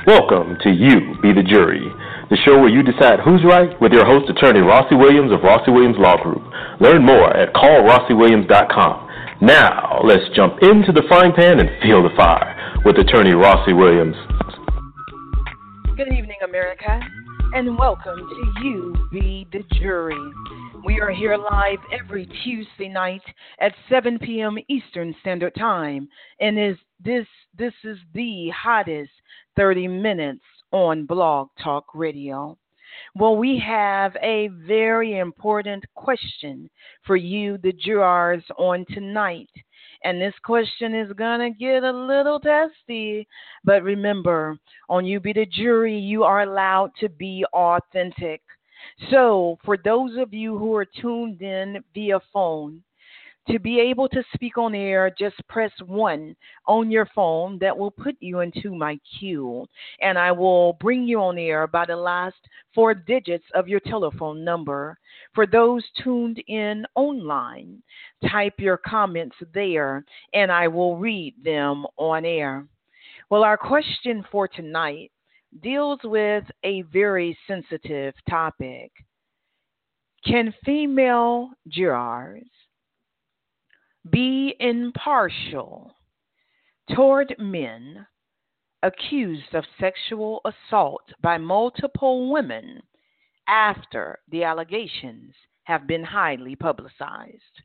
Welcome to You Be the Jury, the show where you decide who's right with your host, attorney Rossi Williams of Rossi Williams Law Group. Learn more at callrossiwilliams.com. Now, let's jump into the frying pan and feel the fire with attorney Rossi Williams. Good evening, America, and welcome to You Be the Jury. We are here live every Tuesday night at 7 p.m. Eastern Standard Time, and this is the hottest 30 minutes on Blog Talk Radio. Well, we have a very important question for you, the jurors, on tonight. And this question is going to get a little testy. But remember, on You Be the Jury, you are allowed to be authentic. So for those of you who are tuned in via phone, to be able to speak on air, just press 1 on your phone. That will put you into my queue. And I will bring you on air by the last 4 digits of your telephone number. For those tuned in online, type your comments there, and I will read them on air. Well, our question for tonight deals with a very sensitive topic. Can female jurors be impartial toward men accused of sexual assault by multiple women after the allegations have been highly publicized?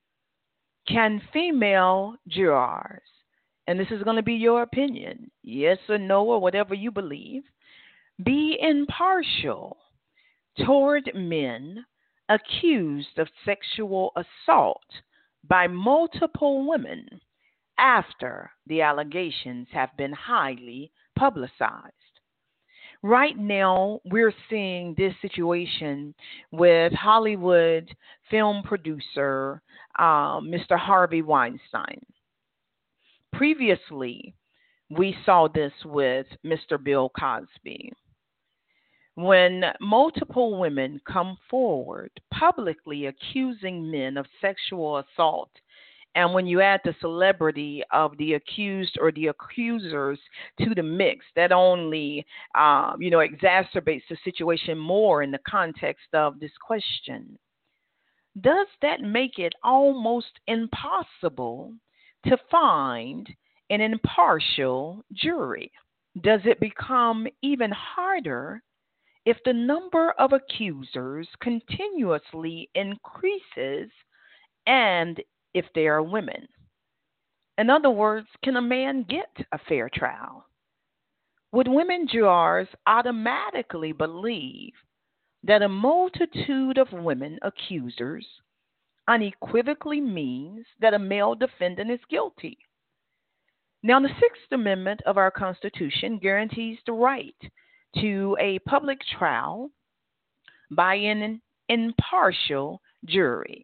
Can female jurors, and this is going to be your opinion, yes or no or whatever you believe, be impartial toward men accused of sexual assault by multiple women after the allegations have been highly publicized? Right now, we're seeing this situation with Hollywood film producer Mr. Harvey Weinstein. Previously, we saw this with Mr. Bill Cosby. When multiple women come forward publicly accusing men of sexual assault, and when you add the celebrity of the accused or the accusers to the mix, that only, exacerbates the situation more in the context of this question. Does that make it almost impossible to find an impartial jury? Does it become even harder if the number of accusers continuously increases and if they are women? In other words, can a man get a fair trial? Would women jurors automatically believe that a multitude of women accusers unequivocally means that a male defendant is guilty? Now, the Sixth Amendment of our Constitution guarantees the right to a public trial by an impartial jury.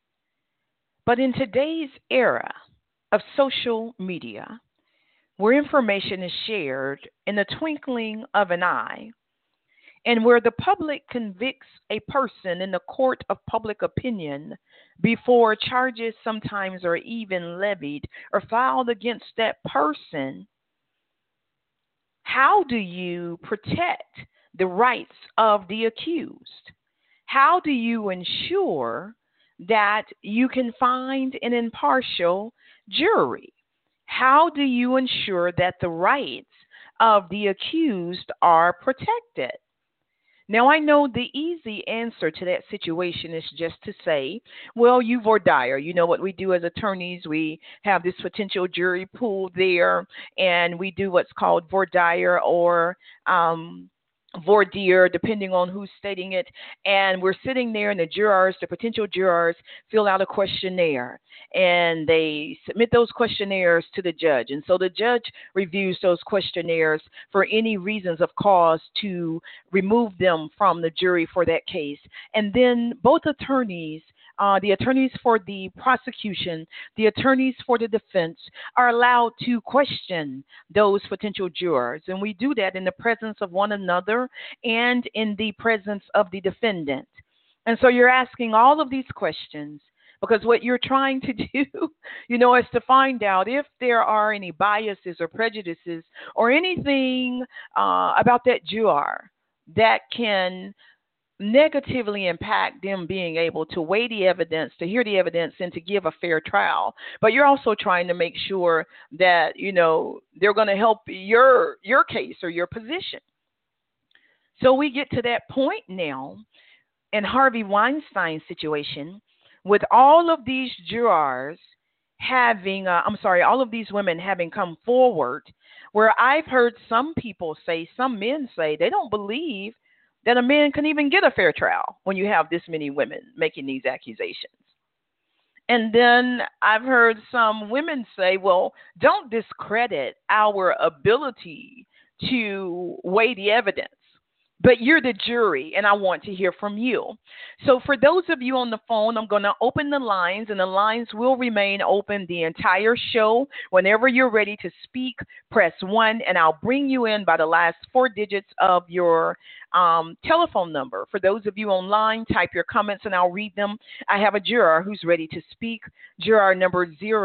But in today's era of social media, where information is shared in the twinkling of an eye, and where the public convicts a person in the court of public opinion before charges sometimes are even levied or filed against that person, how do you protect the rights of the accused? How do you ensure that you can find an impartial jury? How do you ensure that the rights of the accused are protected? Now, I know the easy answer to that situation is just to say, well, you voir dire. You know what we do as attorneys? We have this potential jury pool there, and we do what's called voir dire or voir dire, depending on who's stating it. And we're sitting there, and the potential jurors, fill out a questionnaire, and they submit those questionnaires to the judge. And so the judge reviews those questionnaires for any reasons of cause to remove them from the jury for that case. And then both attorneys, the attorneys for the prosecution, the attorneys for the defense, are allowed to question those potential jurors. And we do that in the presence of one another and in the presence of the defendant. And so you're asking all of these questions Because what you're trying to do, is to find out if there are any biases or prejudices or anything about that juror that can negatively impact them being able to weigh the evidence, to hear the evidence, and to give a fair trial. But you're also trying to make sure that they're going to help your case or your position. So we get to that point now in Harvey Weinstein's situation with all of these jurors having, all of these women having come forward, where I've heard some people say, some men say, they don't believe that a man can even get a fair trial when you have this many women making these accusations. And then I've heard some women say, well, don't discredit our ability to weigh the evidence. But you're the jury, and I want to hear from you. So for those of you on the phone, I'm going to open the lines, and the lines will remain open the entire show. Whenever you're ready to speak, press 1, and I'll bring you in by the last 4 digits of your telephone number. For those of you online, type your comments, and I'll read them. I have a juror who's ready to speak. Juror number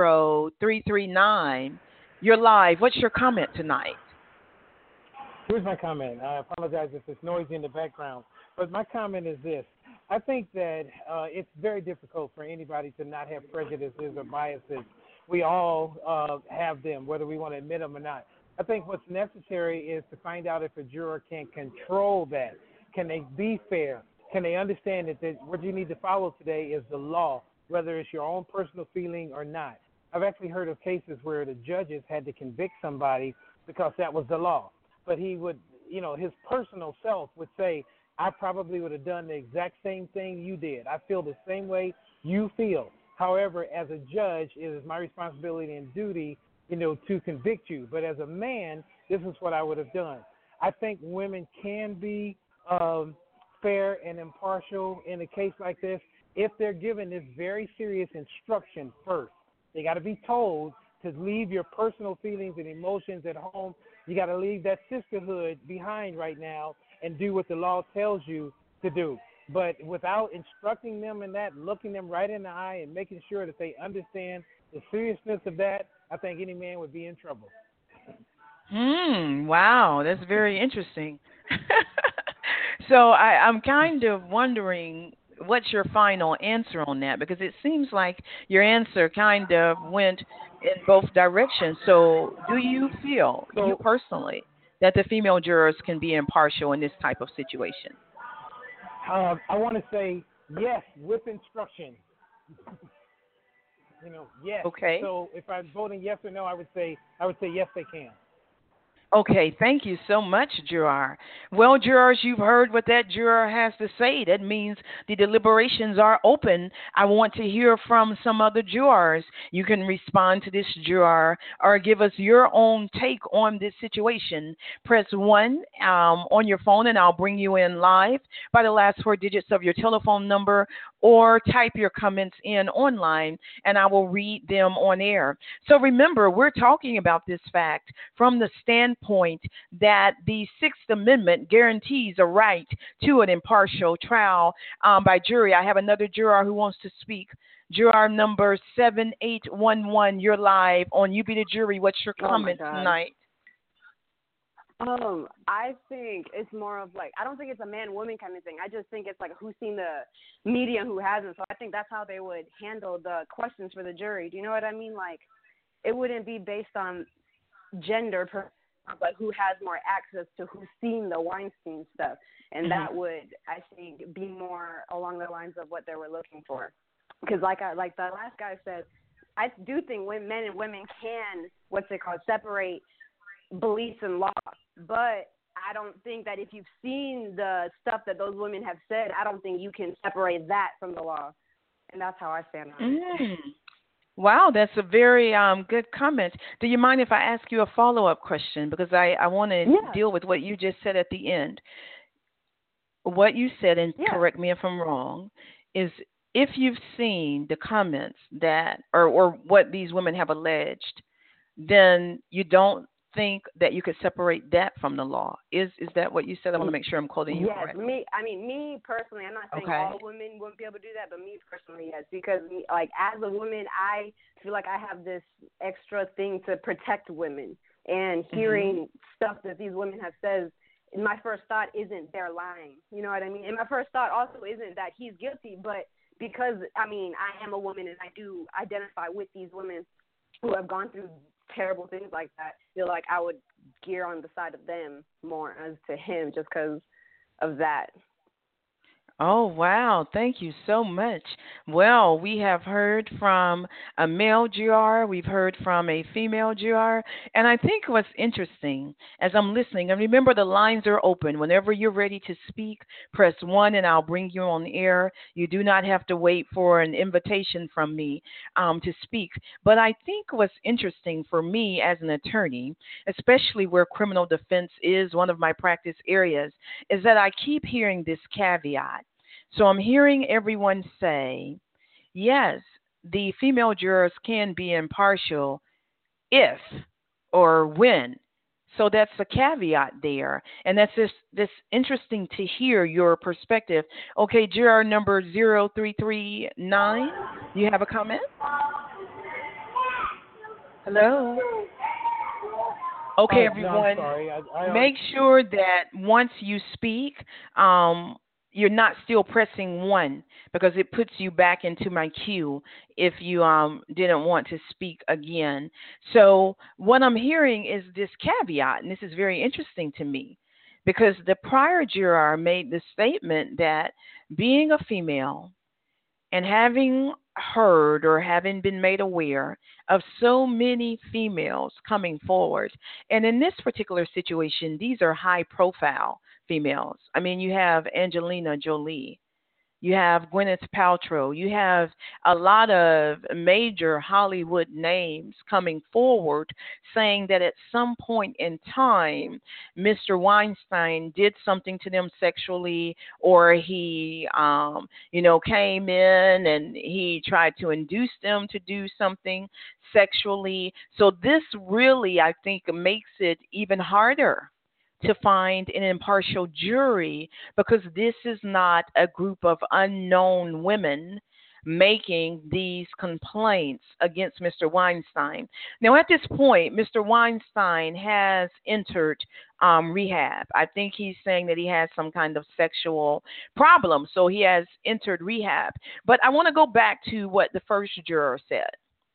0339. You're live. What's your comment tonight? Here's my comment. I apologize if it's noisy in the background, but my comment is this. I think that it's very difficult for anybody to not have prejudices or biases. We all have them, whether we want to admit them or not. I think what's necessary is to find out if a juror can control that. Can they be fair? Can they understand that what you need to follow today is the law, whether it's your own personal feeling or not? I've actually heard of cases where the judges had to convict somebody because that was the law. But he would, his personal self would say, I probably would have done the exact same thing you did. I feel the same way you feel. However, as a judge, it is my responsibility and duty, to convict you. But as a man, this is what I would have done. I think women can be fair and impartial in a case like this if they're given this very serious instruction first. They got to be told to leave your personal feelings and emotions at home. You got to leave that sisterhood behind right now and do what the law tells you to do. But without instructing them in that, looking them right in the eye and making sure that they understand the seriousness of that, I think any man would be in trouble. Wow, that's very interesting. So I'm kind of wondering, what's your final answer on that? Because it seems like your answer kind of went in both directions. So do you feel, you personally, that the female jurors can be impartial in this type of situation? I want to say yes, with instruction. Yes. Okay. So if I'm voting yes or no, I would say yes, they can. Okay, thank you so much, juror. Well, jurors, you've heard what that juror has to say. That means the deliberations are open. I want to hear from some other jurors. You can respond to this juror or give us your own take on this situation. Press 1 on your phone, and I'll bring you in live by the last 4 digits of your telephone number, or type your comments in online, and I will read them on air. So remember, we're talking about this fact from the standpoint that the Sixth Amendment guarantees a right to an impartial trial by jury. I have another juror who wants to speak. Juror number 7811, you're live on You Be the Jury. What's your comment tonight? I think it's more of I don't think it's a man-woman kind of thing. I just think it's who's seen the media and who hasn't. So I think that's how they would handle the questions for the jury. Do you know what I mean? It wouldn't be based on gender, but who has more access to who's seen the Weinstein stuff. And that would, I think, be more along the lines of what they were looking for. Because like the last guy said, I do think men and women can, separate beliefs and law. But I don't think that if you've seen the stuff that those women have said, I don't think you can separate that from the law. And that's how I stand on it. Wow, that's a very good comment. Do you mind if I ask you a follow-up question? Because I want to deal with what you just said at the end. What you said, and correct me if I'm wrong, is if you've seen the comments that, or what these women have alleged, then you don't think that you could separate that from the law. Is that what you said? I want to make sure I'm quoting you yes, correctly. me personally, I'm not saying Okay. all women wouldn't be able to do that, but me personally, yes, because like as a woman, I feel like I have this extra thing to protect women, and hearing stuff that these women have said, my first thought isn't they're lying. You know what I mean? And my first thought also isn't that he's guilty, but because I am a woman and I do identify with these women who have gone through terrible things like that, I feel like I would gear on the side of them more as to him just because of that. Oh, wow. Thank you so much. Well, we have heard from a male GR, we've heard from a female GR, and I think what's interesting as I'm listening, and remember the lines are open. Whenever you're ready to speak, press 1 and I'll bring you on air. You do not have to wait for an invitation from me to speak. But I think what's interesting for me as an attorney, especially where criminal defense is one of my practice areas, is that I keep hearing this caveat. So I'm hearing everyone say, yes, the female jurors can be impartial if or when. So that's a caveat there. And that's this interesting to hear your perspective. Okay, juror number 0339, you have a comment? Hello? Okay, everyone, no, I'm sorry. make sure that once you speak, you're not still pressing 1 because it puts you back into my queue if you didn't want to speak again. So what I'm hearing is this caveat, and this is very interesting to me because the prior juror made the statement that being a female and having heard or having been made aware of so many females coming forward, and in this particular situation, these are high profile females. I mean, you have Angelina Jolie, you have Gwyneth Paltrow, you have a lot of major Hollywood names coming forward saying that at some point in time, Mr. Weinstein did something to them sexually, or he, came in and he tried to induce them to do something sexually. So this really, I think, makes it even harder to find an impartial jury because this is not a group of unknown women making these complaints against Mr. Weinstein. Now, at this point, Mr. Weinstein has entered rehab. I think he's saying that he has some kind of sexual problem, so he has entered rehab. But I want to go back to what the first juror said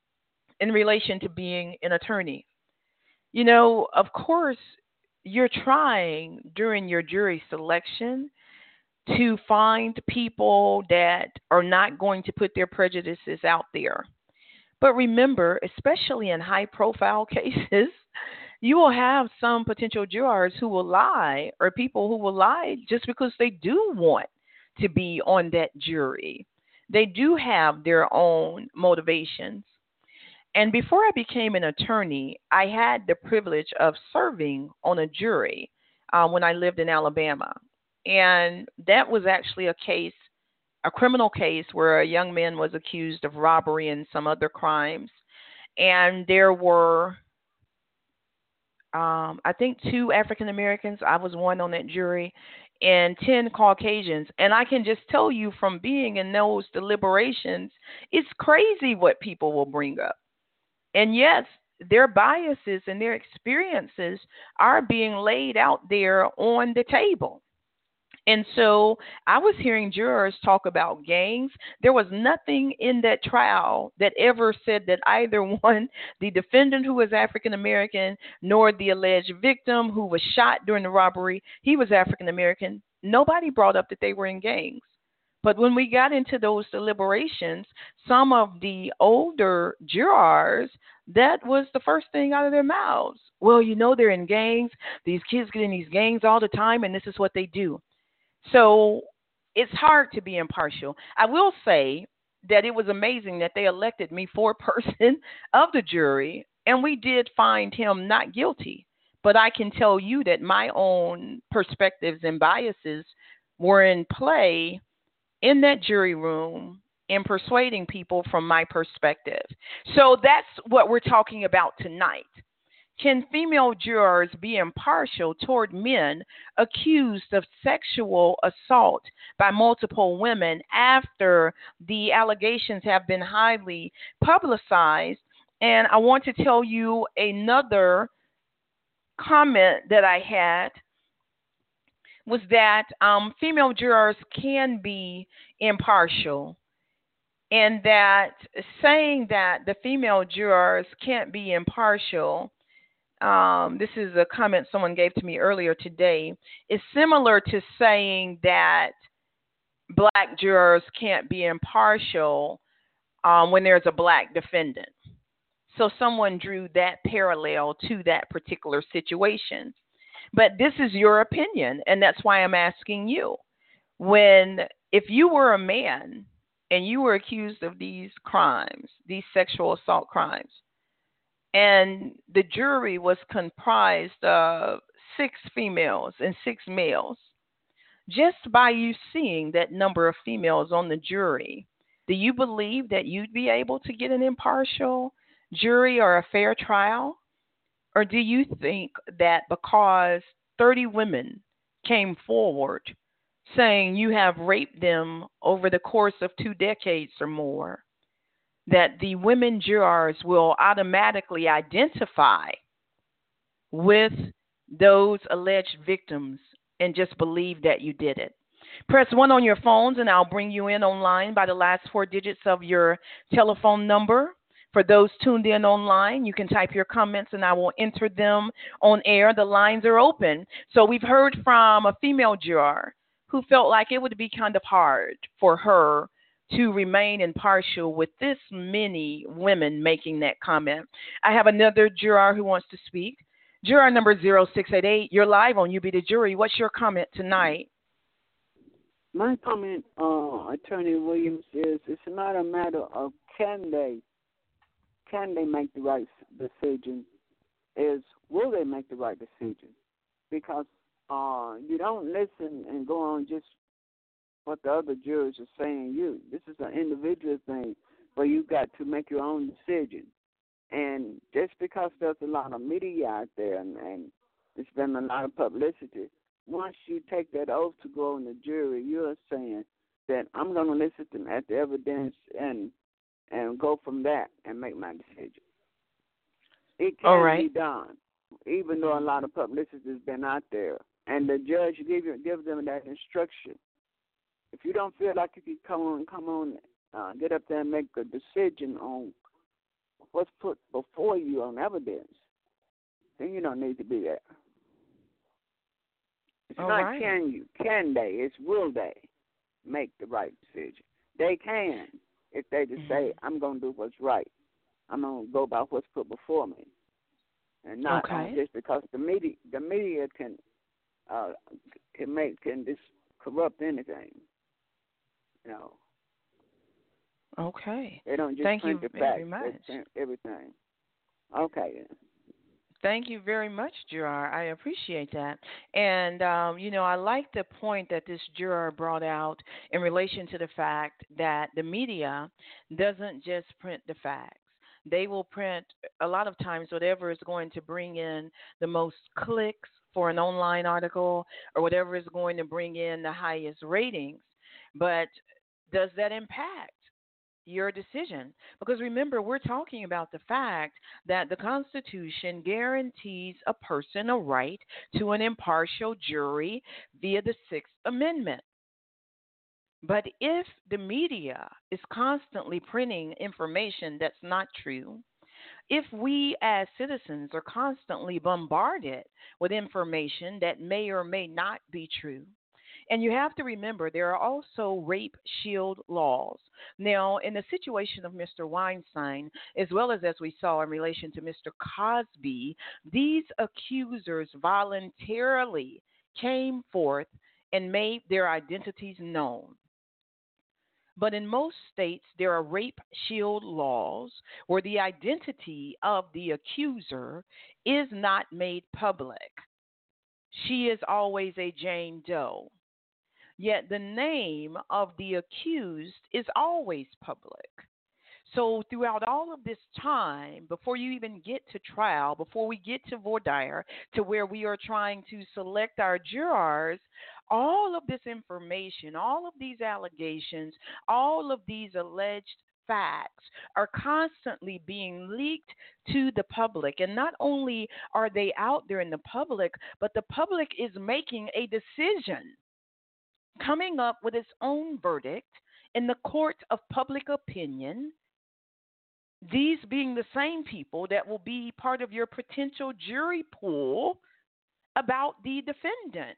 in relation to being an attorney. You know, of course, you're trying during your jury selection to find people that are not going to put their prejudices out there. But remember, especially in high profile cases, you will have some potential jurors who will lie, or people who will lie just because they do want to be on that jury. They do have their own motivations. And before I became an attorney, I had the privilege of serving on a jury when I lived in Alabama. And that was actually a criminal case where a young man was accused of robbery and some other crimes. And there were, I think, 2 African Americans. I was one on that jury, and 10 Caucasians. And I can just tell you from being in those deliberations, it's crazy what people will bring up. And yes, their biases and their experiences are being laid out there on the table. And so I was hearing jurors talk about gangs. There was nothing in that trial that ever said that either one, the defendant who was African American, nor the alleged victim who was shot during the robbery, he was African American. Nobody brought up that they were in gangs. But when we got into those deliberations, some of the older jurors, that was the first thing out of their mouths. Well, you know, they're in gangs. These kids get in these gangs all the time, and this is what they do. So it's hard to be impartial. I will say that it was amazing that they elected me foreperson of the jury, and we did find him not guilty. But I can tell you that my own perspectives and biases were in play in that jury room in persuading people from my perspective. So that's what we're talking about tonight. Can female jurors be impartial toward men accused of sexual assault by multiple women after the allegations have been highly publicized? And I want to tell you another comment that I had was that female jurors can be impartial, and that saying that the female jurors can't be impartial, this is a comment someone gave to me earlier today, is similar to saying that black jurors can't be impartial when there's a black defendant. So someone drew that parallel to that particular situation. But this is your opinion, and that's why I'm asking you. If you were a man and you were accused of these crimes, these sexual assault crimes, and the jury was comprised of 6 females and 6 males, just by you seeing that number of females on the jury, do you believe that you'd be able to get an impartial jury or a fair trial? Or do you think that because 30 women came forward saying you have raped them over the course of 2 decades or more, that the women jurors will automatically identify with those alleged victims and just believe that you did it? Press 1 on your phones and I'll bring you in online by the last 4 digits of your telephone number. For those tuned in online, you can type your comments and I will enter them on air. The lines are open. So we've heard from a female juror who felt like it would be kind of hard for her to remain impartial with this many women making that comment. I have another juror who wants to speak. Juror number 0688, you're live on You Be the Jury. What's your comment tonight? My comment, Attorney Williams, is it's not a matter of can they make the right decision, is will they make the right decision? Because you don't listen and go on just what the other jurors are saying. This is an individual thing where you got to make your own decision. And just because there's a lot of media out there and there's been a lot of publicity, once you take that oath to go on the jury, you're saying that I'm going to listen at the evidence and go from that and make my decision. It can be done, even though a lot of publicity has been out there. And the judge gives them that instruction. If you don't feel like you can come on, get up there and make a decision on what's put before you on evidence, then you don't need to be there. It's not can they, it's will they make the right decision. They can if they just say, I'm going to do what's right. I'm going to go by what's put before me. And not just because the media can just corrupt anything. You know. Okay. They don't just Thank print you the very facts, much. they print everything. Okay. Thank you very much, juror. I appreciate that. And, I like the point that this juror brought out in relation to the fact that the media doesn't just print the facts. They will print, a lot of times, whatever is going to bring in the most clicks for an online article or whatever is going to bring in the highest ratings. But does that impact your decision? Because remember, we're talking about the fact that the Constitution guarantees a person a right to an impartial jury via the Sixth Amendment. But if the media is constantly printing information that's not true, if we as citizens are constantly bombarded with information that may or may not be true, and you have to remember, there are also rape shield laws. Now, in the situation of Mr. Weinstein, as well as we saw in relation to Mr. Cosby, these accusers voluntarily came forth and made their identities known. But in most states, there are rape shield laws where the identity of the accuser is not made public. She is always a Jane Doe. Yet the name of the accused is always public. So throughout all of this time, before you even get to trial, before we get to voir dire, to where we are trying to select our jurors, all of this information, all of these allegations, all of these alleged facts are constantly being leaked to the public. And not only are they out there in the public, but the public is making a decision, coming up with its own verdict in the court of public opinion. These being the same people that will be part of your potential jury pool about the defendant.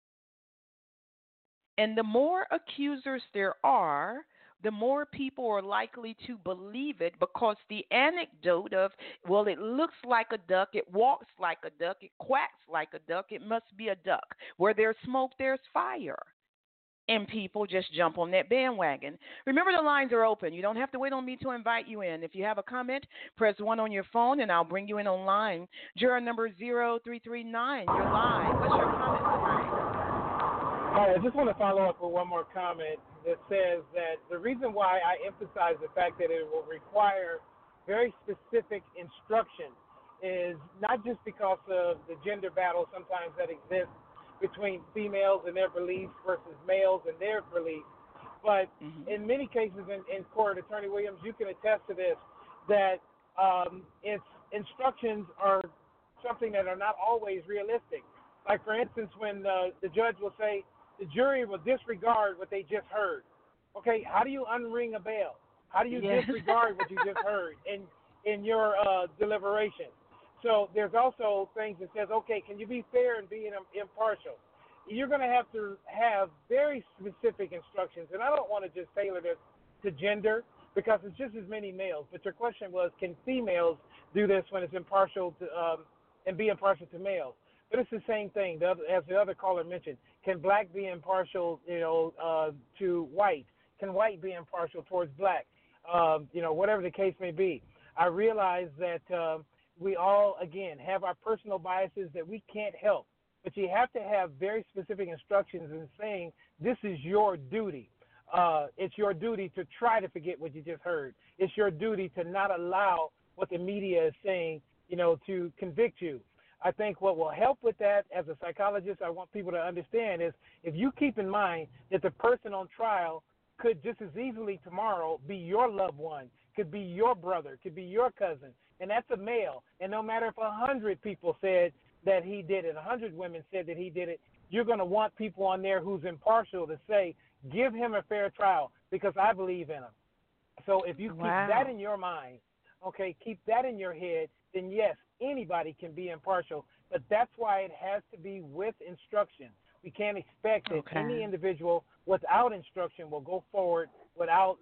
And the more accusers there are, the more people are likely to believe it, because the anecdote of, well, it looks like a duck, it walks like a duck, it quacks like a duck, it must be a duck. Where there's smoke, there's fire. And people just jump on that bandwagon. Remember, the lines are open. You don't have to wait on me to invite you in. If you have a comment, press 1 on your phone, and I'll bring you in online. Juror number 0339, you're live. What's your comment tonight? All right, I just want to follow up with one more comment that says that the reason why I emphasize the fact that it will require very specific instruction is not just because of the gender battle sometimes that exists between females and their beliefs versus males and their beliefs. But in many cases in court, Attorney Williams, you can attest to this, that its instructions are something that are not always realistic. Like, for instance, when the judge will say, the jury will disregard what they just heard. Okay, how do you unring a bell? How do you disregard what you just heard in your deliberation? So there's also things that says, okay, can you be fair and be impartial? You're going to have very specific instructions, and I don't want to just tailor this to gender because it's just as many males. But your question was, can females do this when it's impartial to, and be impartial to males? But it's the same thing. As the other caller mentioned, can black be impartial, to white? Can white be impartial towards black? Whatever the case may be. I realize that we all, again, have our personal biases that we can't help. But you have to have very specific instructions in saying this is your duty. It's your duty to try to forget what you just heard. It's your duty to not allow what the media is saying, to convict you. I think what will help with that, as a psychologist, I want people to understand is if you keep in mind that the person on trial could just as easily tomorrow be your loved one, could be your brother, could be your cousin, and that's a male. And no matter if 100 people said that he did it, 100 women said that he did it, you're going to want people on there who's impartial to say, give him a fair trial because I believe in him. So if you keep that in your mind, okay, keep that in your head, then yes, anybody can be impartial. But that's why it has to be with instruction. We can't expect that any individual without instruction will go forward without,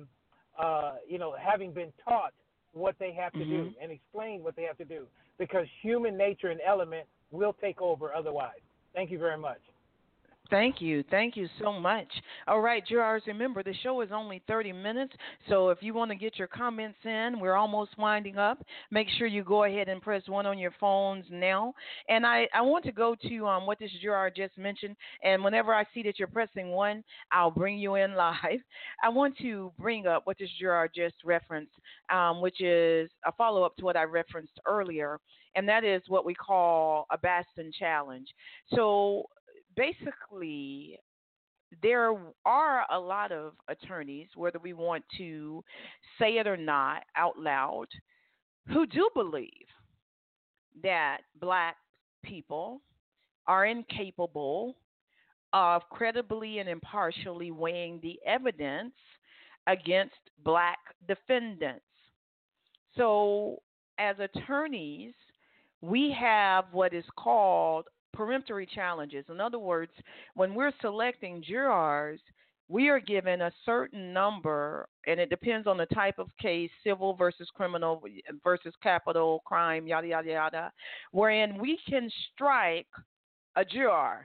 having been taught what they have to do and explain what they have to do, because human nature and element will take over otherwise. Thank you very much. Thank you. Thank you so much. All right, jurors, remember the show is only 30 minutes, so if you want to get your comments in, we're almost winding up. Make sure you go ahead and press 1 on your phones now. And I want to go to what this juror just mentioned, and whenever I see that you're pressing 1, I'll bring you in live. I want to bring up what this juror just referenced, which is a follow-up to what I referenced earlier, and that is what we call a Batson challenge. So basically, there are a lot of attorneys, whether we want to say it or not out loud, who do believe that black people are incapable of credibly and impartially weighing the evidence against black defendants. So as attorneys, we have what is called peremptory challenges. In other words, when we're selecting jurors, we are given a certain number, and it depends on the type of case, civil versus criminal versus capital crime, yada, yada, yada, wherein we can strike a juror.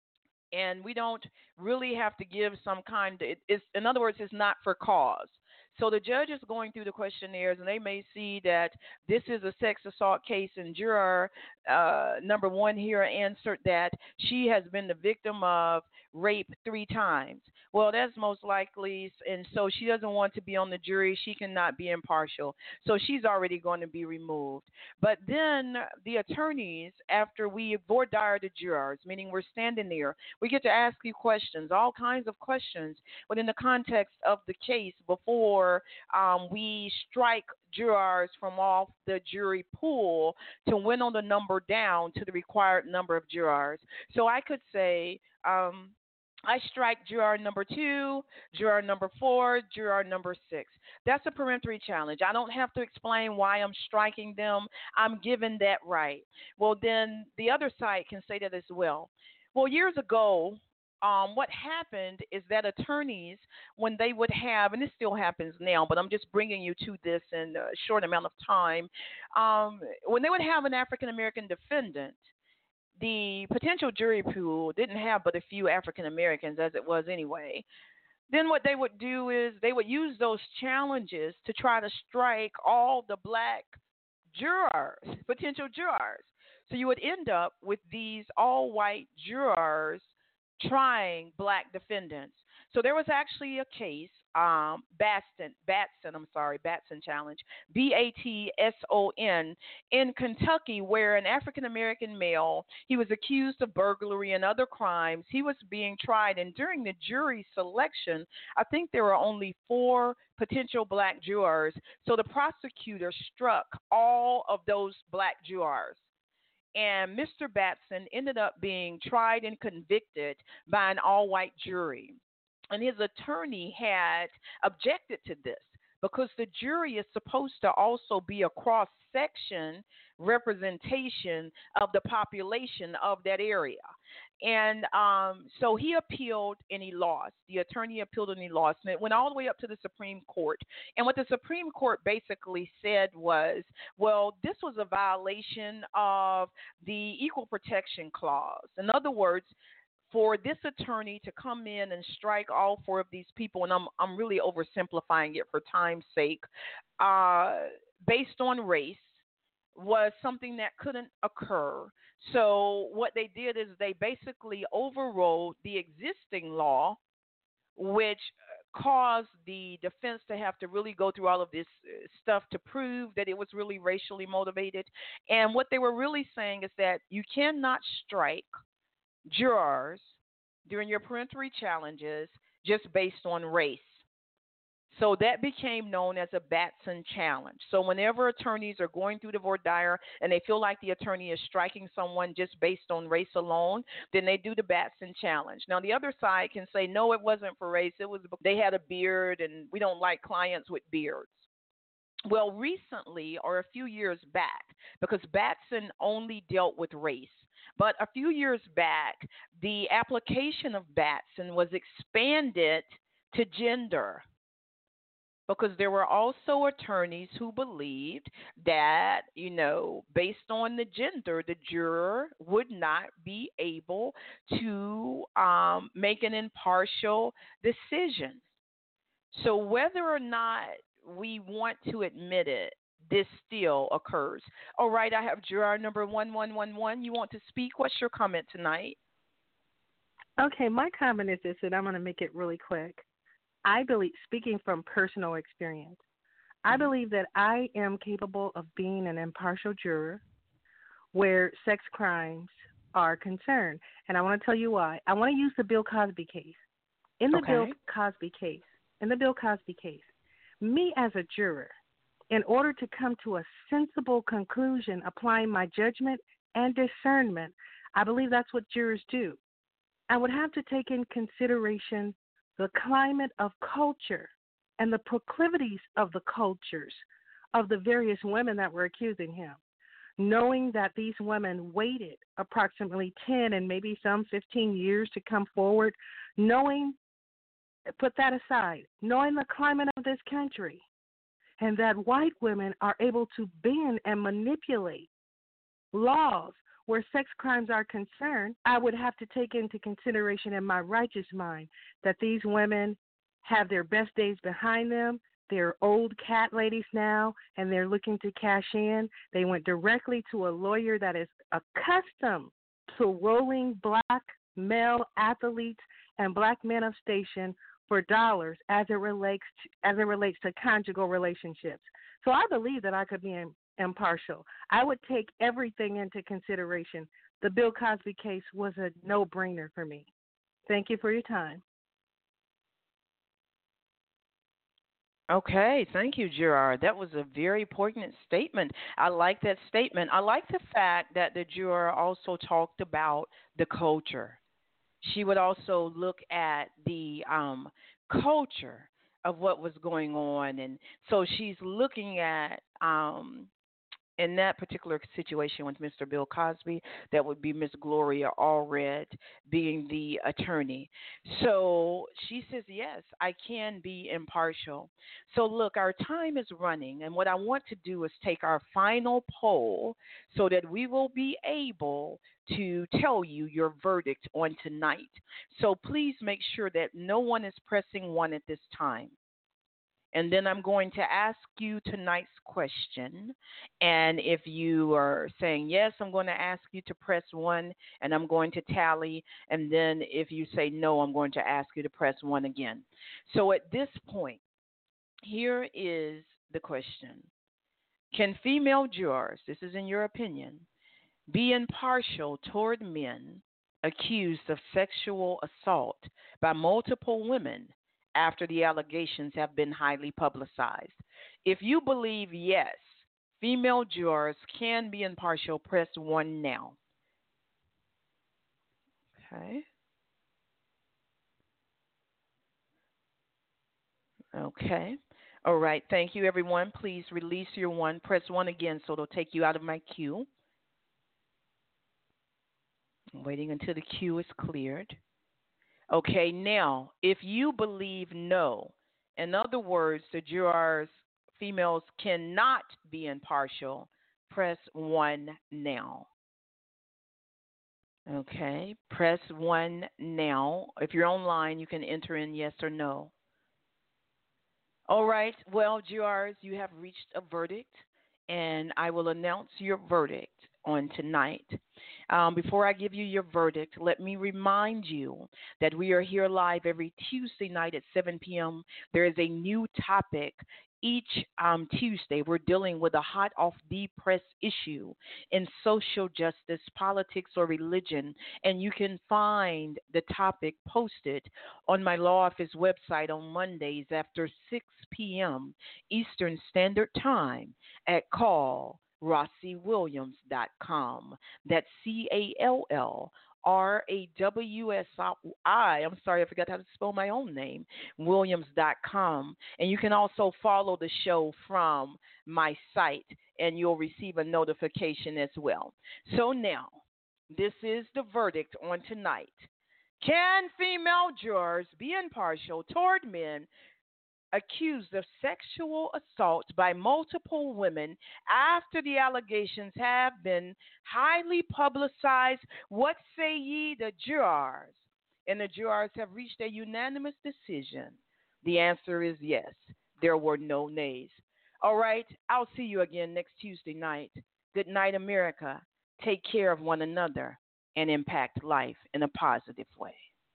And we don't really have to give some kind of, in other words, it's not for cause. So the judge is going through the questionnaires, and they may see that this is a sex assault case, and juror number one here answered that she has been the victim of rape 3 times. Well, that's most likely, and so she doesn't want to be on the jury. She cannot be impartial. So she's already going to be removed. But then the attorneys, after we voir dire the jurors, meaning we're standing there, we get to ask you questions, all kinds of questions within the context of the case before we strike jurors from off the jury pool to winnow the number down to the required number of jurors. So I could say, I strike juror number 2, juror number 4, juror number 6. That's a peremptory challenge. I don't have to explain why I'm striking them. I'm given that right. Well, then the other side can say that as well. Well, years ago, what happened is that attorneys, when they would have, and this still happens now, but I'm just bringing you to this in a short amount of time, when they would have an African-American defendant, the potential jury pool didn't have but a few African Americans, as it was anyway. Then what they would do is they would use those challenges to try to strike all the black jurors, potential jurors. So you would end up with these all-white jurors trying black defendants. So there was actually a case, Batson challenge, Batson, in Kentucky, where an African-American male, he was accused of burglary and other crimes. He was being tried, and during the jury selection, I think there were only 4 potential black jurors. So the prosecutor struck all of those black jurors. And Mr. Batson ended up being tried and convicted by an all-white jury. And his attorney had objected to this because the jury is supposed to also be a cross-section representation of the population of that area. And so he appealed and he lost. The attorney appealed and he lost. And it went all the way up to the Supreme Court. And what the Supreme Court basically said was, well, this was a violation of the Equal Protection Clause. In other words, for this attorney to come in and strike all 4 of these people, and I'm really oversimplifying it for time's sake, based on race, was something that couldn't occur. So what they did is they basically overrode the existing law, which caused the defense to have to really go through all of this stuff to prove that it was really racially motivated. And what they were really saying is that you cannot strike jurors during your peremptory challenges just based on race. So that became known as a Batson challenge. So whenever attorneys are going through the voir dire and they feel like the attorney is striking someone just based on race alone, then they do the Batson challenge. Now, the other side can say, no, it wasn't for race. It was they had a beard, and we don't like clients with beards. Well, recently, or a few years back, because Batson only dealt with race, but a few years back, the application of Batson was expanded to gender, because there were also attorneys who believed that, based on the gender, the juror would not be able to make an impartial decision. So whether or not we want to admit it, this still occurs. All right, I have juror number 1111. You want to speak? What's your comment tonight? Okay, my comment is this, and I'm going to make it really quick. I believe, speaking from personal experience, I believe that I am capable of being an impartial juror where sex crimes are concerned. And I want to tell you why. I want to use the Bill Cosby case. In the Bill Cosby case, me as a juror, in order to come to a sensible conclusion, applying my judgment and discernment, I believe that's what jurors do. I would have to take in consideration the climate of culture and the proclivities of the cultures of the various women that were accusing him, knowing that these women waited approximately 10 and maybe some 15 years to come forward, put that aside, knowing the climate of this country, and that white women are able to bend and manipulate laws where sex crimes are concerned, I would have to take into consideration in my righteous mind that these women have their best days behind them, They're old cat ladies now, and they're looking to cash in. They went directly to a lawyer that is accustomed to rolling black male athletes and black men of station for dollars as it relates to conjugal relationships. So I believe that I could be impartial. I would take everything into consideration. The Bill Cosby case was a no-brainer for me. Thank you for your time. Okay, thank you, Gerard. That was a very poignant statement. I like that statement. I like the fact that the juror also talked about the culture. She would also look at the culture of what was going on, and so she's looking at in that particular situation with Mr. Bill Cosby, that would be Miss Gloria Allred being the attorney. So she says, yes, I can be impartial. So look, our time is running, and what I want to do is take our final poll so that we will be able to tell you your verdict on tonight. So please make sure that no one is pressing one at this time. And then I'm going to ask you tonight's question. And if you are saying yes, I'm going to ask you to press 1, and I'm going to tally. And then if you say no, I'm going to ask you to press 1 again. So at this point, here is the question. Can female jurors, this is in your opinion, be impartial toward men accused of sexual assault by multiple women after the allegations have been highly publicized? If you believe yes, female jurors can be impartial, press 1 now. Okay. Okay. All right. Thank you, everyone. Please release your 1. Press 1 again so it'll take you out of my queue. I'm waiting until the queue is cleared. Okay, now, if you believe no, in other words, the jurors, females cannot be impartial, press 1 now. Okay, press 1 now. If you're online, you can enter in yes or no. All right, well, jurors, you have reached a verdict, and I will announce your verdict on tonight. Before I give you your verdict, let me remind you that we are here live every Tuesday night at 7 p.m. There is a new topic each Tuesday. We're dealing with a hot off the press issue in social justice, politics, or religion, and you can find the topic posted on my law office website on Mondays after 6 p.m. Eastern Standard Time at callrossiwilliams.com. That's CALLRAWSI. I'm sorry, I forgot how to spell my own name. Williams.com. And you can also follow the show from my site, and you'll receive a notification as well. So now, this is the verdict on tonight. Can female jurors be impartial toward men accused of sexual assault by multiple women after the allegations have been highly publicized? What say ye, the jurors? And the jurors have reached a unanimous decision. The answer is yes. There were no nays. All right, I'll see you again next Tuesday night. Good night, America. Take care of one another and impact life in a positive way.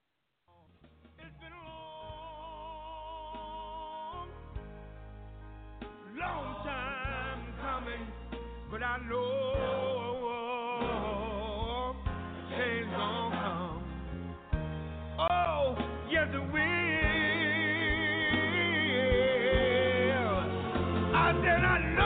Long time coming, but I know change gonna come. Oh, yes it will. I said I know.